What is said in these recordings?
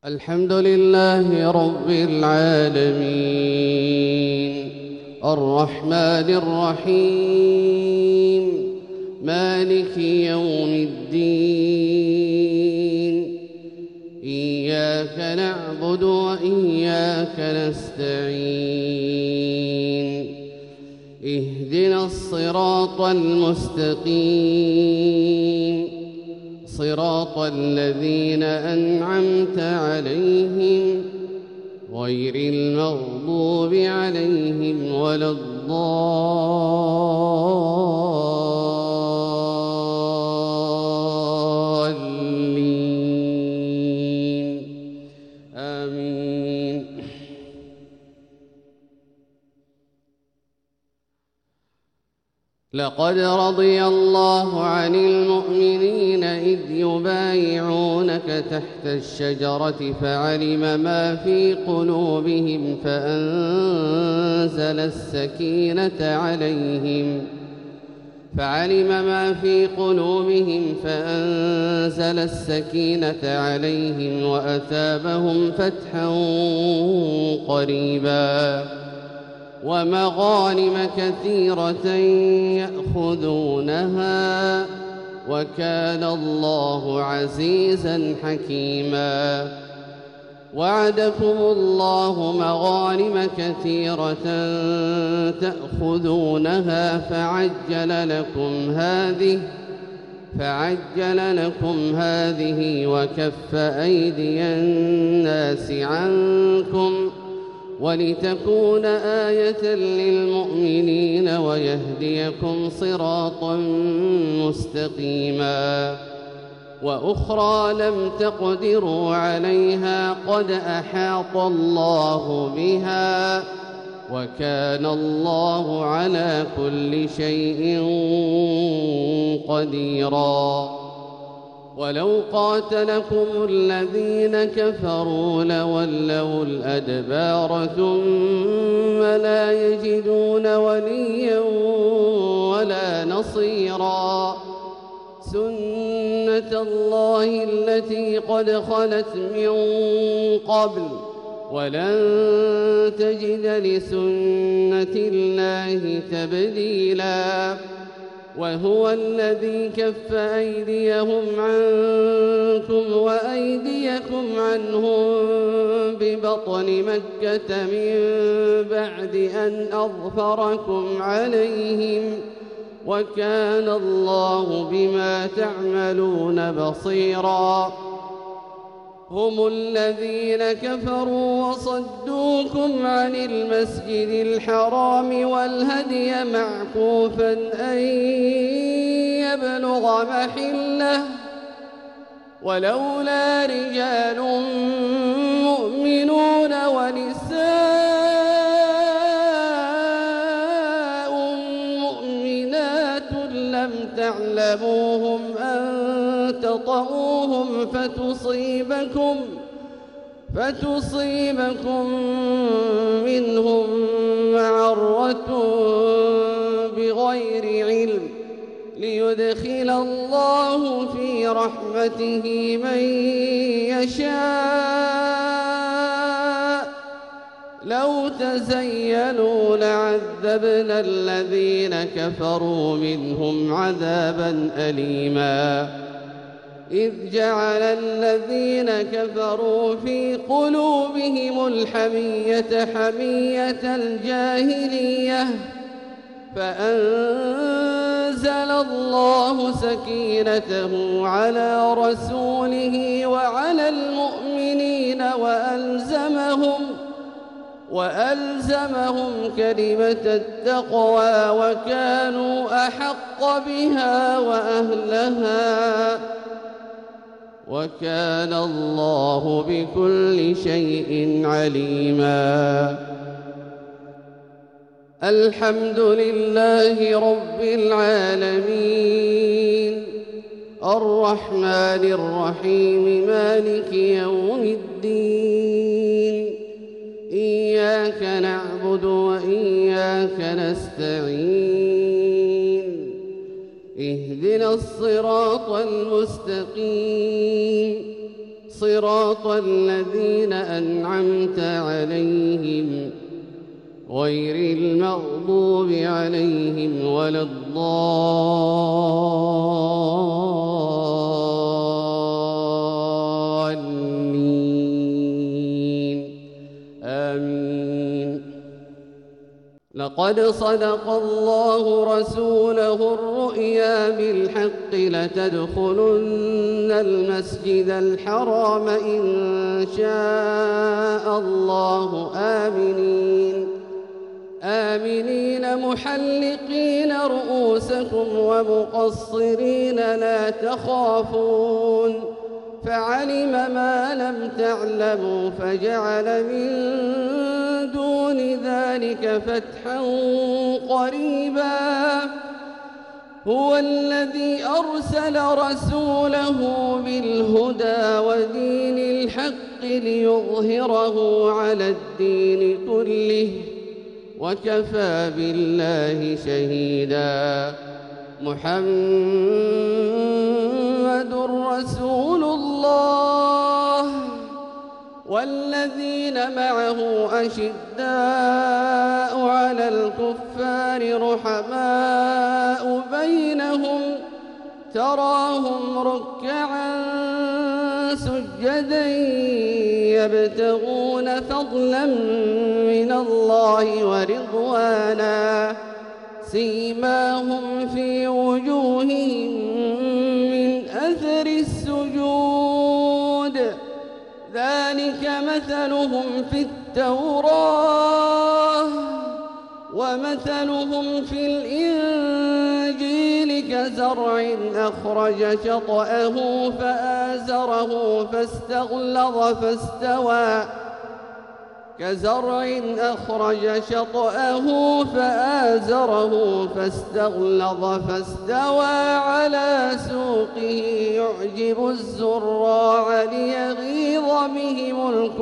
الحمد لله رب العالمين الرحمن الرحيم مالك يوم الدين إياك نعبد وإياك نستعين اهدنا الصراط المستقيم صراط الذين أنعمت عليهم غير المغضوب عليهم ولا الضالين آمين. لقد رضي الله عن المؤمنين إذ يبايعونك تحت الشجرة فعلم ما في قلوبهم فأنزل السكينة عليهم وأثابهم فتحا قريبا ومغانم كثيرة يأخذونها وكان الله عزيزا حكيما. وعدكم الله مغانم كثيرة تأخذونها فعجل لكم هذه وكف أيدي الناس عنكم ولتكون آية للمؤمنين ويهديكم صراطا مستقيما. وأخرى لم تقدروا عليها قد أحاط الله بها وكان الله على كل شيء قديرا. ولو قاتلكم الذين كفروا لولوا الأدبار ثم لا يجدون وليا ولا نصيرا. سنة الله التي قد خلت من قبل ولن تجد لسنة الله تبديلا. وهو الذي كف أيديهم عنكم وأيديكم عنهم ببطن مكة من بعد أن أظفركم عليهم وكان الله بما تعملون بصيرا. هم الذين كفروا وصدوكم عن المسجد الحرام والهدي معكوفا أن يبلغ محله ولولا رجال مؤمنون ونساء مؤمنات لم تعلموهم أن تطؤوهم فتصيبكم منهم معرة بغير علم ليدخل الله في رحمته من يشاء. لو تزيلوا لعذبنا الذين كفروا منهم عذابا أليما. إذ جعل الذين كفروا في قلوبهم الحمية حمية الجاهلية فأنزل الله سكينته على رسوله وعلى المؤمنين وألزمهم كلمة التقوى وكانوا أحق بها وأهلها وكان الله بكل شيء عليما. الحمد لله رب العالمين الرحمن الرحيم مالك يوم الدين إياك نعبد وإياك نستعين اهدنا الصراط المستقيم صراط الذين أنعمت عليهم غير المغضوب عليهم ولا الضالين آمين. لقد صدق الله رسوله الرؤيا بالحق لتدخلن المسجد الحرام إن شاء الله آمنين محلقين رؤوسكم ومقصرين لا تخافون فعلم ما لم تعلموا فجعل من دون ذلك فتحا قريبا. هو الذي أرسل رسوله بالهدى ودين الحق ليظهره على الدين كله وكفى بالله شهيدا. محمد رسول الله والذين معه أشداء على الكفار رحماء بينهم تراهم ركعا سجدا يبتغون فضلا من الله ورضوانا سيماهم في وجوههم من أثر السجود ذلك مثلهم في التوراة ومثلهم في الإنجيل كزرع أخرج شطأه فآزره فاستغلظ فاستوى على سوقه يعجب الزراع ليغيظ بهم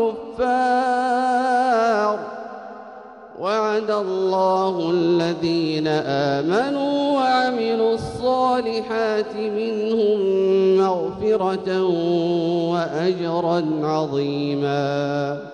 الكفار. وعد الله الذين آمنوا وعملوا الصالحات منهم مغفرة وأجرا عظيما.